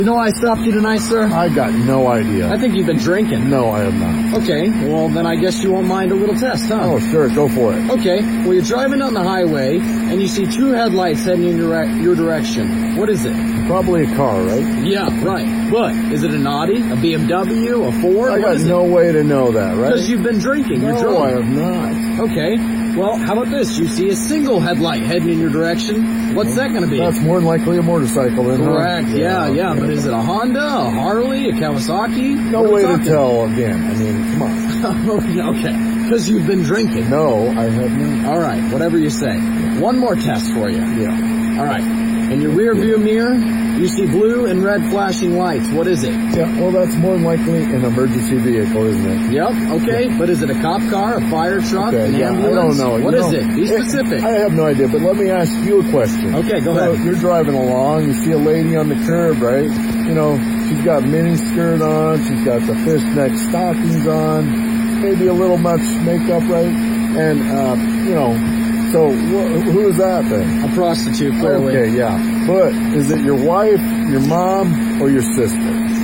You know why I stopped you tonight, sir? I got no idea. I think you've been drinking. No, I have not. Okay, well then I guess you won't mind a little test, huh? Oh, sure, go for it. Okay, well you're driving down the highway and you see two headlights heading in your direction. What is it? Probably a car, right? Yeah, right. But is it an Audi, a BMW, a Ford? I got no way to know that, right? Because you've been drinking. You're No, drunk. I have not. Okay, well how about this? You see a single headlight heading in your direction. What's that going to be? That's more than likely a momotorcycle, then. Correct. Yeah. But is it a Honda, a Harley, a Kawasaki? No way to tell again. I mean, come on. Okay, because you've been drinking. No, I have not. All right, whatever you say. One more test for you. Yeah. All right. In your rear view mirror, you see blue and red flashing lights. What is it? Yeah, well, that's more than likely an emergency vehicle, isn't it? Yep, okay. But is it a cop car, a fire truck, an ambulance? I don't know. What is it? Be specific. I have no idea, but let me ask you a question. Okay, go ahead. You're driving along, you see a lady on the curb, right? You know, she's got mini skirt on, she's got the fishneck stockings on, maybe a little much makeup, right? And, you know, so who is that then? A prostitute, clearly. Okay, yeah. But is it your wife, your mom, or your sister?